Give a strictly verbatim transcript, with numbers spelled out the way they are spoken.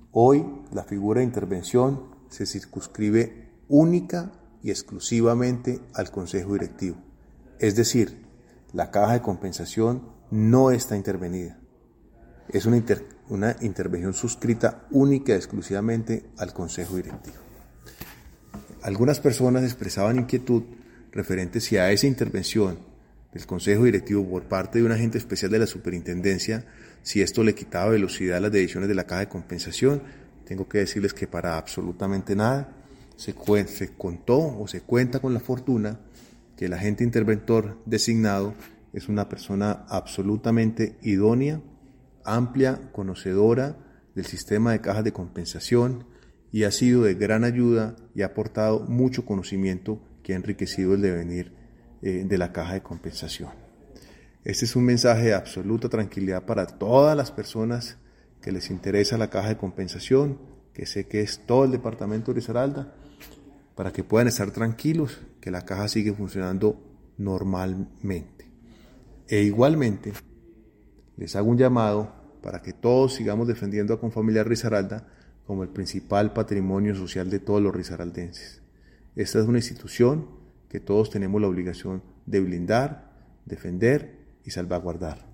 Hoy la figura de intervención se circunscribe única y exclusivamente al Consejo Directivo. Es decir, la Caja de Compensación no está intervenida. Es una, inter, una intervención suscrita única y exclusivamente al Consejo Directivo. Algunas personas expresaban inquietud referente si a esa intervención del Consejo Directivo por parte de un agente especial de la Superintendencia, si esto le quitaba velocidad a las decisiones de la Caja de Compensación. Tengo que decirles que para absolutamente nada. Se, se contó o se cuenta con la fortuna que el agente interventor designado es una persona absolutamente idónea, amplia, conocedora del sistema de cajas de compensación y ha sido de gran ayuda y ha aportado mucho conocimiento que ha enriquecido el devenir eh, de la caja de compensación. Este es un mensaje de absoluta tranquilidad para todas las personas que les interesa la caja de compensación, que sé que es todo el departamento de Risaralda, para que puedan estar tranquilos que la caja sigue funcionando normalmente. E igualmente, les hago un llamado para que todos sigamos defendiendo a Confamiliar Risaralda como el principal patrimonio social de todos los risaraldenses. Esta es una institución que todos tenemos la obligación de blindar, defender y salvaguardar.